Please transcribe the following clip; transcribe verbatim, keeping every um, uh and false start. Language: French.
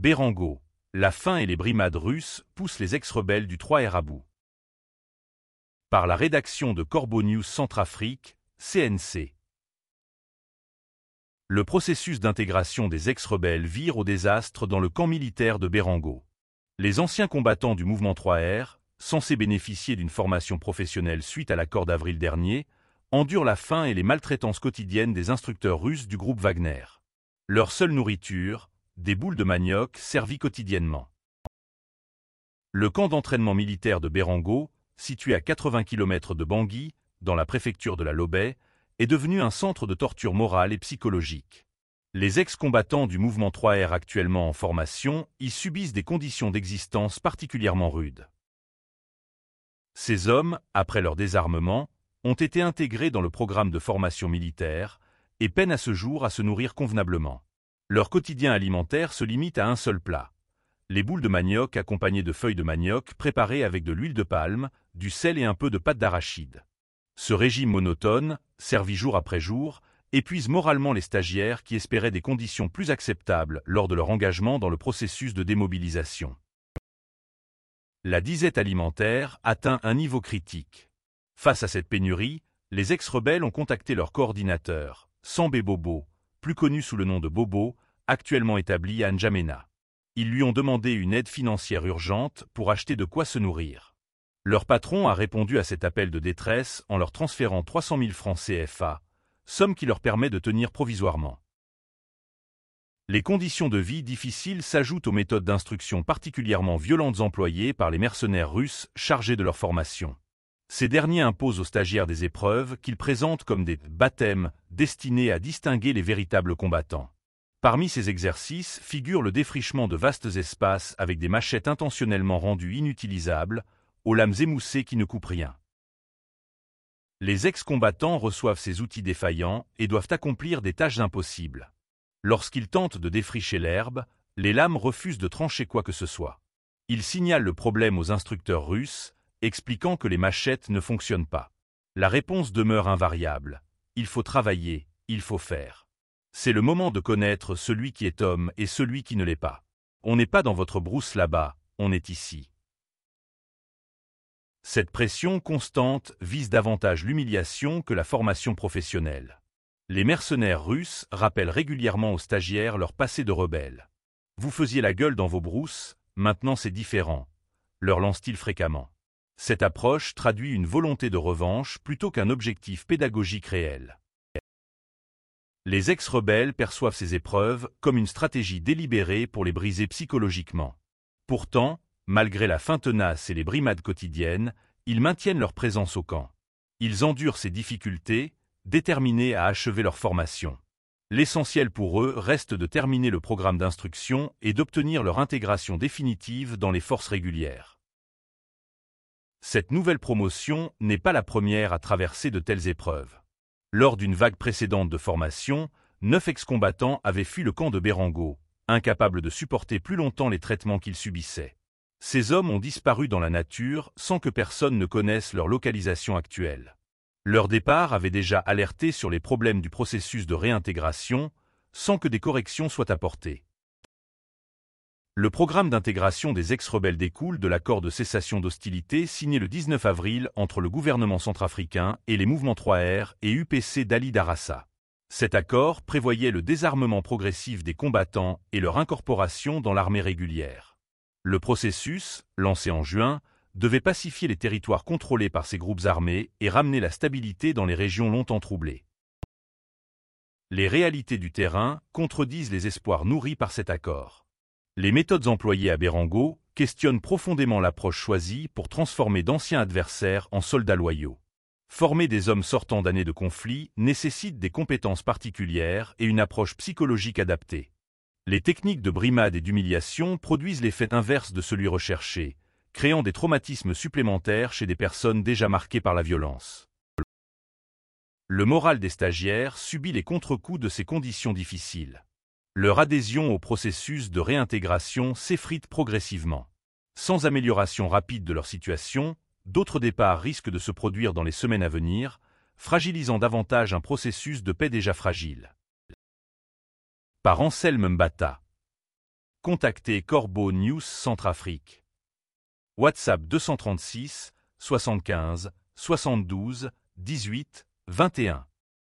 Berango, la faim et les brimades russes poussent les ex-rebelles du trois R à bout. Par la rédaction de Corbeau News Centrafrique, C N C. Le processus d'intégration des ex-rebelles vire au désastre dans le camp militaire de Berango. Les anciens combattants du mouvement trois R, censés bénéficier d'une formation professionnelle suite à l'accord d'avril dernier, endurent la faim et les maltraitances quotidiennes des instructeurs russes du groupe Wagner. Leur seule nourriture, des boules de manioc servies quotidiennement. Le camp d'entraînement militaire de Berango, situé à quatre-vingts kilomètres de Bangui, dans la préfecture de la Lobé, est devenu un centre de torture morale et psychologique. Les ex-combattants du mouvement trois R actuellement en formation y subissent des conditions d'existence particulièrement rudes. Ces hommes, après leur désarmement, ont été intégrés dans le programme de formation militaire et peinent à ce jour à se nourrir convenablement. Leur quotidien alimentaire se limite à un seul plat. Les boules de manioc accompagnées de feuilles de manioc préparées avec de l'huile de palme, du sel et un peu de pâte d'arachide. Ce régime monotone, servi jour après jour, épuise moralement les stagiaires qui espéraient des conditions plus acceptables lors de leur engagement dans le processus de démobilisation. La disette alimentaire atteint un niveau critique. Face à cette pénurie, les ex-rebelles ont contacté leur coordinateur, Sambé Bobo, plus connu sous le nom de Bobo, actuellement établi à N'Djamena. Ils lui ont demandé une aide financière urgente pour acheter de quoi se nourrir. Leur patron a répondu à cet appel de détresse en leur transférant trois cent mille francs C F A, somme qui leur permet de tenir provisoirement. Les conditions de vie difficiles s'ajoutent aux méthodes d'instruction particulièrement violentes employées par les mercenaires russes chargés de leur formation. Ces derniers imposent aux stagiaires des épreuves qu'ils présentent comme des baptêmes destinés à distinguer les véritables combattants. Parmi ces exercices figure le défrichement de vastes espaces avec des machettes intentionnellement rendues inutilisables, aux lames émoussées qui ne coupent rien. Les ex-combattants reçoivent ces outils défaillants et doivent accomplir des tâches impossibles. Lorsqu'ils tentent de défricher l'herbe, les lames refusent de trancher quoi que ce soit. Ils signalent le problème aux instructeurs russes, expliquant que les machettes ne fonctionnent pas. La réponse demeure invariable. Il faut travailler, il faut faire. C'est le moment de connaître celui qui est homme et celui qui ne l'est pas. On n'est pas dans votre brousse là-bas, on est ici. Cette pression constante vise davantage l'humiliation que la formation professionnelle. Les mercenaires russes rappellent régulièrement aux stagiaires leur passé de rebelles. Vous faisiez la gueule dans vos brousses, maintenant c'est différent, leur lance-t-il fréquemment. Cette approche traduit une volonté de revanche plutôt qu'un objectif pédagogique réel. Les ex-rebelles perçoivent ces épreuves comme une stratégie délibérée pour les briser psychologiquement. Pourtant, malgré la faim tenace et les brimades quotidiennes, ils maintiennent leur présence au camp. Ils endurent ces difficultés, déterminés à achever leur formation. L'essentiel pour eux reste de terminer le programme d'instruction et d'obtenir leur intégration définitive dans les forces régulières. Cette nouvelle promotion n'est pas la première à traverser de telles épreuves. Lors d'une vague précédente de formation, neuf ex-combattants avaient fui le camp de Berango, incapables de supporter plus longtemps les traitements qu'ils subissaient. Ces hommes ont disparu dans la nature sans que personne ne connaisse leur localisation actuelle. Leur départ avait déjà alerté sur les problèmes du processus de réintégration, sans que des corrections soient apportées. Le programme d'intégration des ex-rebelles découle de l'accord de cessation d'hostilité signé le dix-neuf avril entre le gouvernement centrafricain et les mouvements trois R et U P C d'Ali Darassa. Cet accord prévoyait le désarmement progressif des combattants et leur incorporation dans l'armée régulière. Le processus, lancé en juin, devait pacifier les territoires contrôlés par ces groupes armés et ramener la stabilité dans les régions longtemps troublées. Les réalités du terrain contredisent les espoirs nourris par cet accord. Les méthodes employées à Berango questionnent profondément l'approche choisie pour transformer d'anciens adversaires en soldats loyaux. Former des hommes sortant d'années de conflit nécessite des compétences particulières et une approche psychologique adaptée. Les techniques de brimade et d'humiliation produisent l'effet inverse de celui recherché, créant des traumatismes supplémentaires chez des personnes déjà marquées par la violence. Le moral des stagiaires subit les contre-coups de ces conditions difficiles. Leur adhésion au processus de réintégration s'effrite progressivement. Sans amélioration rapide de leur situation, d'autres départs risquent de se produire dans les semaines à venir, fragilisant davantage un processus de paix déjà fragile. Par Anselme Mbata. contactez Corbeau News Centrafrique. WhatsApp deux cent trente-six, soixante-quinze, soixante-douze, dix-huit, vingt et un.